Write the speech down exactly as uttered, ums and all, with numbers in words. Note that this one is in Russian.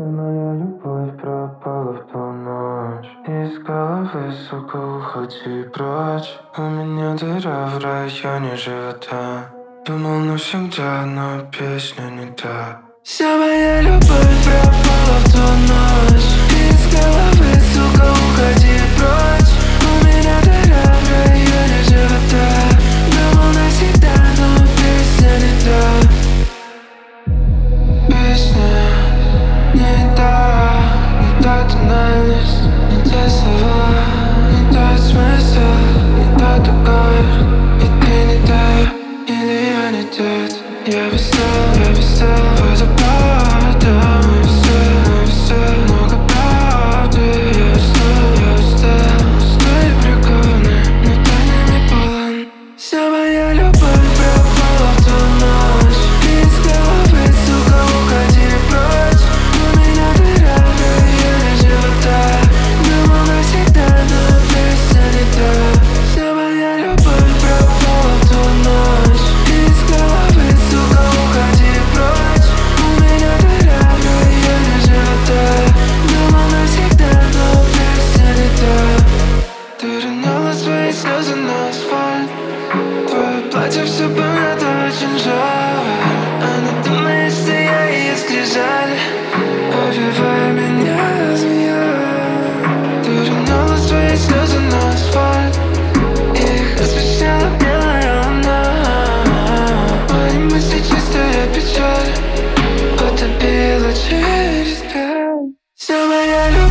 моя любовь пропала в ту ночь. Из головы, сука, уходи прочь. У меня дыра в районе живота. Думал навсегда, но песня не та. Вся моя любовь пропала в ту ночь. Из головы, сука, уходи прочь. У меня дыра в районе живота. Думал навсегда, но песня не та. Песня не та, не та тональность, не те слова, не тот смысл, не тот угар. И ты не та, или я не тот. Я бы стал, я бы стал водопадом. И все, и все, много правды. Я устал, я устал, устал и прикованный, но тайнами полон. Вся моя любовь пропала в ту ночь. Из головы, сука, уходи прочь. У меня дыра в районе живота. Думал навсегда, но песня не та. Вся моя любовь пропала в ту ночь. Из головы, сука, уходи прочь. У меня дыра в районе живота. Думал навсегда, но песня не та. Ты роняла свои слезы на асфальт. Твое платье все помято, очень жаль. Она думает, что я ее скрижаль. Убивай меня, змея. Ты роняла свои слезы на асфальт. Их освещала белая луна. Мои мысли чистая печаль потопила через край. Вся моя любовь